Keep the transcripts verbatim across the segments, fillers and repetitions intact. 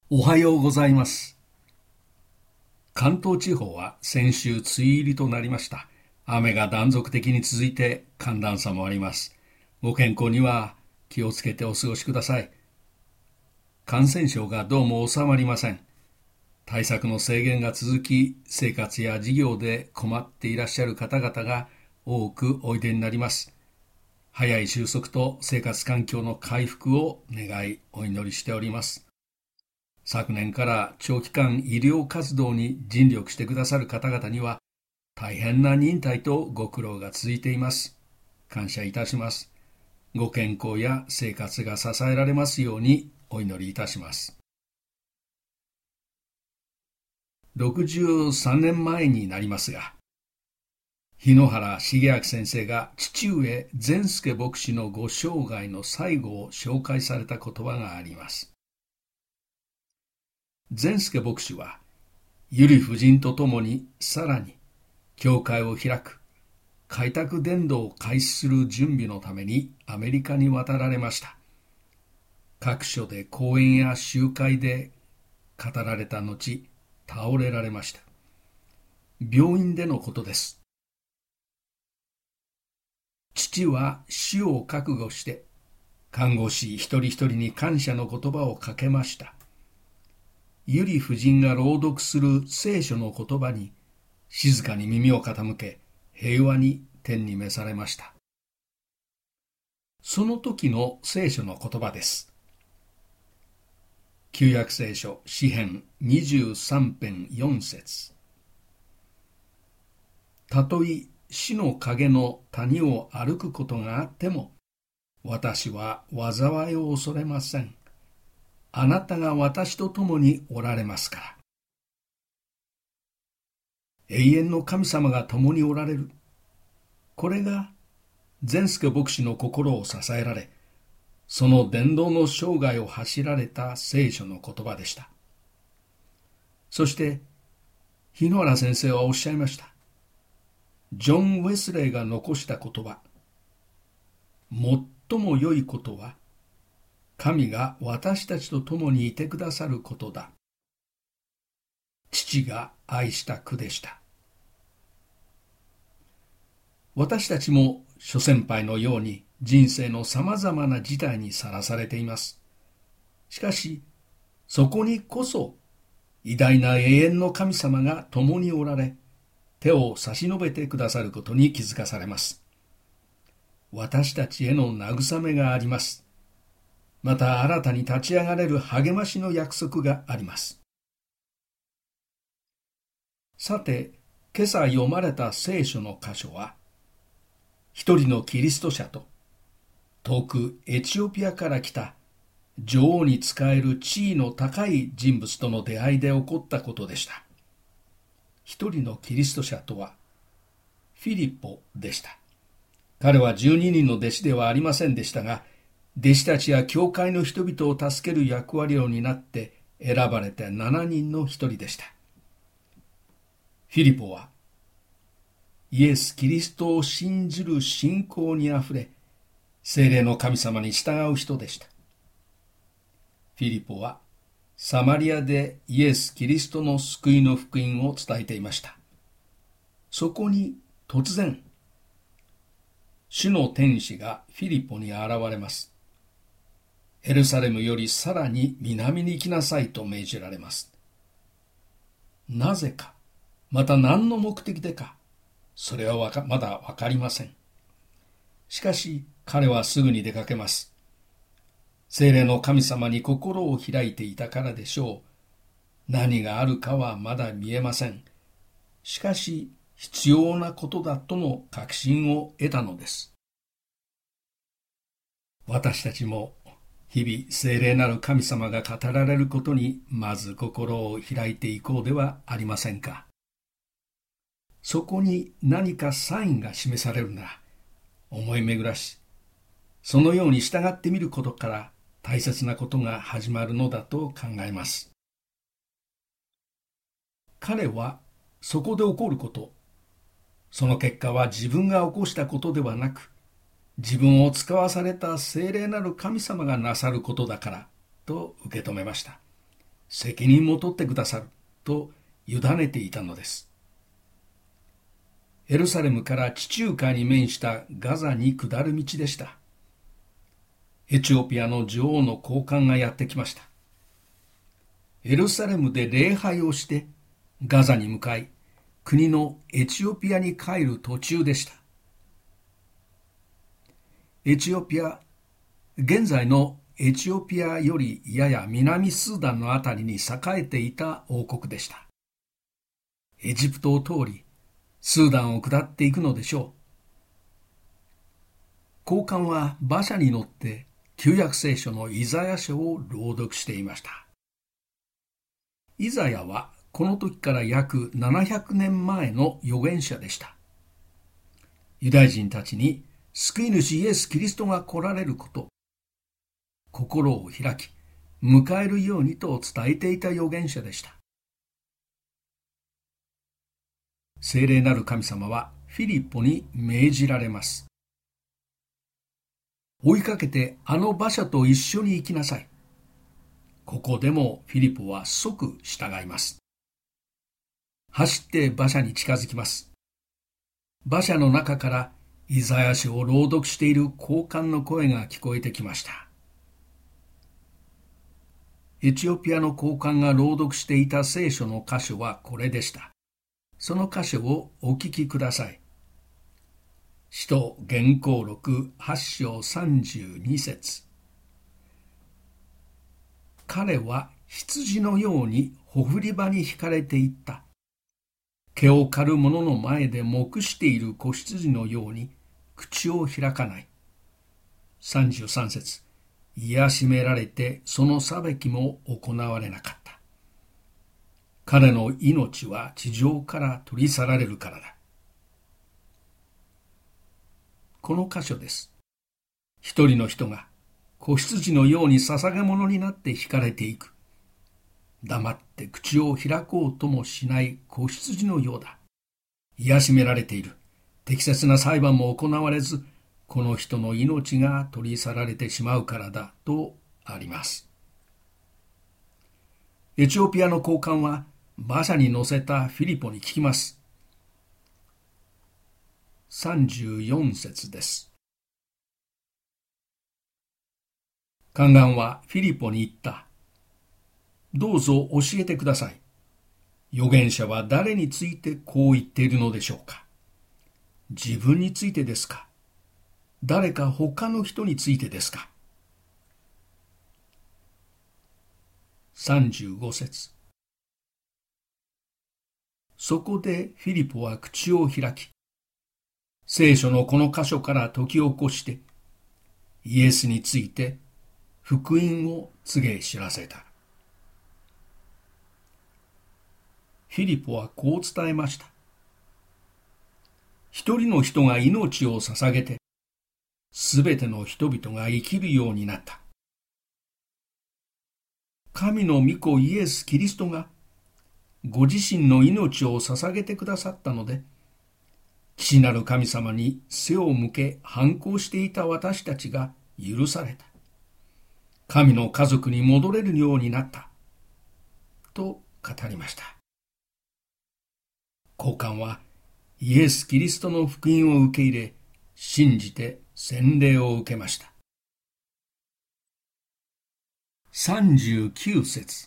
おはようございます。関東地方は先週梅雨入りとなりました。雨が断続的に続いて寒暖差もあります。ご健康には気をつけてお過ごしください。感染症がどうも収まりません。対策の制限が続き、生活や事業で困っていらっしゃる方々が多くおいでになります。早い収束と生活環境の回復を願いお祈りしております。昨年から長期間医療活動に尽力してくださる方々には大変な忍耐とご苦労が続いています。感謝いたします。ご健康や生活が支えられますようにお祈りいたします。ろくじゅうさんねんまえになりますが、日野原重明先生が父上善助牧師のご生涯の最後を紹介された言葉があります。善助牧師は由利夫人とともにさらに教会を開く開拓伝道を開始する準備のためにアメリカに渡られました。各所で講演や集会で語られた後、倒れられました。病院でのことです。父は死を覚悟して看護師一人一人に感謝の言葉をかけました。由利夫人が朗読する聖書の言葉に静かに耳を傾け、平和に天に召されました。その時の聖書の言葉です。旧約聖書詩編にじゅうさん編よん節。たとえ死の影の谷を歩くことがあっても、私は災いを恐れません。あなたが私と共におられますから。永遠の神様が共におられる。これが善助牧師の心を支えられ、その伝道の生涯を走られた聖書の言葉でした。そして日野原先生はおっしゃいました。ジョン・ウェスレーが残した言葉、最も良いことは神が私たちと共にいてくださることだ。父が愛した句でした。私たちも諸先輩のように人生のさまざまな事態にさらされています。しかし、そこにこそ偉大な永遠の神様が共におられ、手を差し伸べてくださることに気づかされます。私たちへの慰めがあります。また新たに立ち上がれる励ましの約束があります。さて、今朝読まれた聖書の箇所は、一人のキリスト者と遠くエチオピアから来た女王に仕える地位の高い人物との出会いで起こったことでした。一人のキリスト者とはフィリポでした。彼は十二人の弟子ではありませんでしたが、弟子たちや教会の人々を助ける役割を担って選ばれて七人の一人でした。フィリポはイエス・キリストを信じる信仰にあふれ、聖霊の神様に従う人でした。フィリポはサマリアでイエス・キリストの救いの福音を伝えていました。そこに突然、主の天使がフィリポに現れます。エルサレムよりさらに南に行きなさいと命じられます。なぜか、また何の目的でか、それはわかまだわかりません。しかし彼はすぐに出かけます。聖霊の神様に心を開いていたからでしょう。何があるかはまだ見えません。しかし必要なことだとの確信を得たのです。私たちも日々聖霊なる神様が語られることにまず心を開いていこうではありませんか。そこに何かサインが示されるなら思い巡らし、そのように従ってみることから大切なことが始まるのだと考えます。彼はそこで起こること、その結果は自分が起こしたことではなく、自分を使わされた聖霊なる神様がなさることだからと受け止めました。 責任も取ってくださると委ねていたのです。エルサレムから地中海に面したガザに下る道でした。エチオピアの女王の高官がやってきました。エルサレムで礼拝をしてガザに向かい、国のエチオピアに帰る途中でした。エチオピア、現在のエチオピアよりやや南スーダンのあたりに栄えていた王国でした。エジプトを通り、スーダンを下っていくのでしょう。高官は馬車に乗って旧約聖書のイザヤ書を朗読していました。イザヤはこの時から約ななひゃくねんまえの預言者でした。ユダヤ人たちに救い主イエス・キリストが来られること、心を開き、迎えるようにと伝えていた預言者でした。聖霊なる神様はフィリポに命じられます。追いかけてあの馬車と一緒に行きなさい。ここでもフィリポは即従います。走って馬車に近づきます。馬車の中からイザヤ書を朗読している高官の声が聞こえてきました。エチオピアの高官が朗読していた聖書の箇所はこれでした。その箇所をお聞きください。使徒言行録はち章さんじゅうに節。彼は羊のようにほふり場に引かれていった。毛を刈る者の前で黙している子羊のように口を開かない。さんじゅうさん節。癒しめられてその裁きも行われなかった。彼の命は地上から取り去られるからだ。この箇所です。一人の人が子羊のように捧げ物になって引かれていく。黙って口を開こうともしない子羊のようだ。癒しめられている。適切な裁判も行われず、この人の命が取り去られてしまうからだとあります。エチオピアの高官は馬車に乗せたフィリポに聞きます。さんじゅうよん節です。宦官はフィリポに言った。どうぞ教えてください。預言者は誰についてこう言っているのでしょうか。自分についてですか。誰か他の人についてですか。さんじゅうご節。そこでフィリポは口を開き、聖書のこの箇所から解き起こして、イエスについて福音を告げ知らせた。フィリポはこう伝えました。一人の人が命を捧げて、すべての人々が生きるようになった。神の御子イエス・キリストが、ご自身の命を捧げてくださったので、父なる神様に背を向け反抗していた私たちが許された。神の家族に戻れるようになった。と語りました。高官はイエス・キリストの福音を受け入れ、信じて洗礼を受けました。さんじゅうきゅう節。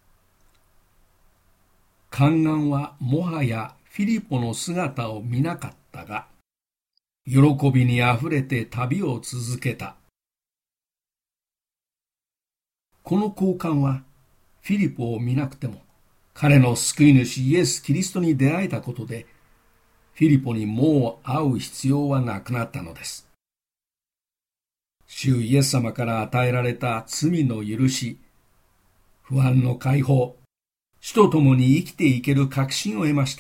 宦官はもはやフィリポの姿を見なかったが、喜びにあふれて旅を続けた。この高官はフィリポを見なくても、彼の救い主イエス・キリストに出会えたことで、フィリポにもう会う必要はなくなったのです。主イエス様から与えられた罪の許し、不安の解放、主と共に生きていける確信を得ました。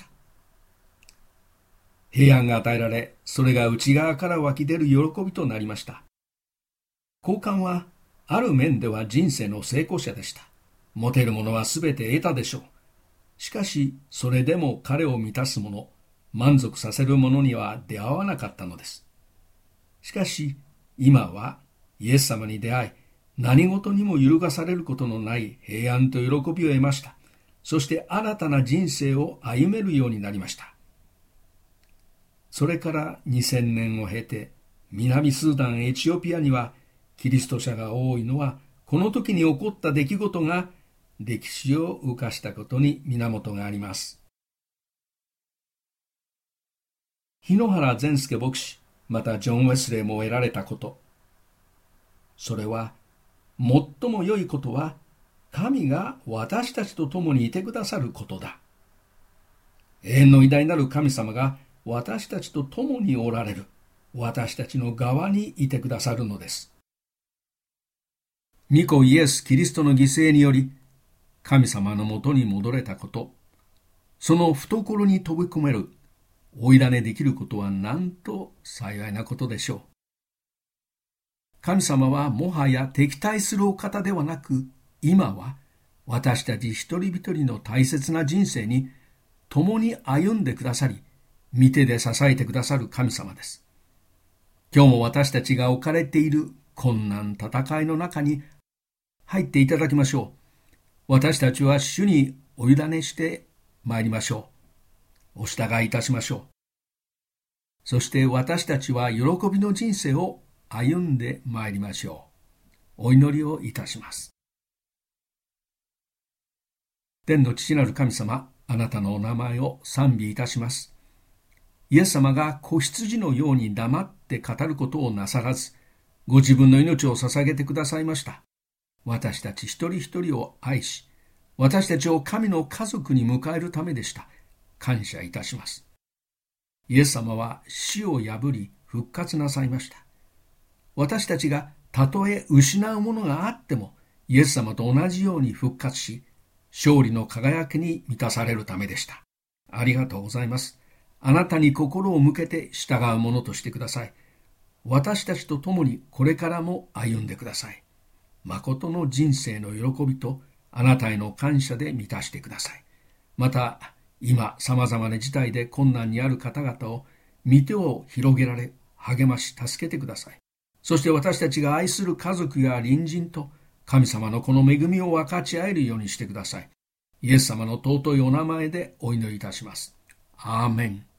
平安が与えられ、それが内側から湧き出る喜びとなりました。高官は、ある面では人生の成功者でした。持てるものはすべて得たでしょう。しかし、それでも彼を満たすもの、満足させるものには出会わなかったのです。しかし、今はイエス様に出会い、 何事にも揺るがされることのない平安と喜びを得ました。そして新たな人生を歩めるようになりました。それからにせんねんを経て、南スーダン、エチオピアにはキリスト者が多いのは、この時に起こった出来事が歴史を動かしたことに源があります。日野原善助牧師、またジョン・ウェスレーも得られたこと。それは、最も良いことは、神が私たちと共にいてくださることだ。永遠の偉大なる神様が私たちと共におられる。私たちの側にいてくださるのです。御子イエス・キリストの犠牲により、神様のもとに戻れたこと、その懐に飛び込める、おいらねできることはなんと幸いなことでしょう。神様はもはや敵対するお方ではなく、今は私たち一人一人の大切な人生に共に歩んでくださり、御手で支えてくださる神様です。今日も私たちが置かれている困難戦いの中に入っていただきましょう。私たちは主にお委ねして参りましょう。お従いいたしましょう。そして私たちは喜びの人生を歩んで参りましょう。お祈りをいたします。天の父なる神様、あなたのお名前を賛美いたします。イエス様が子羊のように黙って語ることをなさらず、ご自分の命を捧げてくださいました。私たち一人一人を愛し、私たちを神の家族に迎えるためでした。感謝いたします。イエス様は死を破り復活なさいました。私たちがたとえ失うものがあっても、イエス様と同じように復活し、勝利の輝きに満たされるためでした。ありがとうございます。あなたに心を向けて従うものとしてください。私たちと共にこれからも歩んでください。誠の人生の喜びとあなたへの感謝で満たしてください。また、今様々な事態で困難にある方々を御手を広げられ、励まし助けてください。そして私たちが愛する家族や隣人と神様のこの恵みを分かち合えるようにしてください。イエス様の尊いお名前でお祈りいたします。アーメン。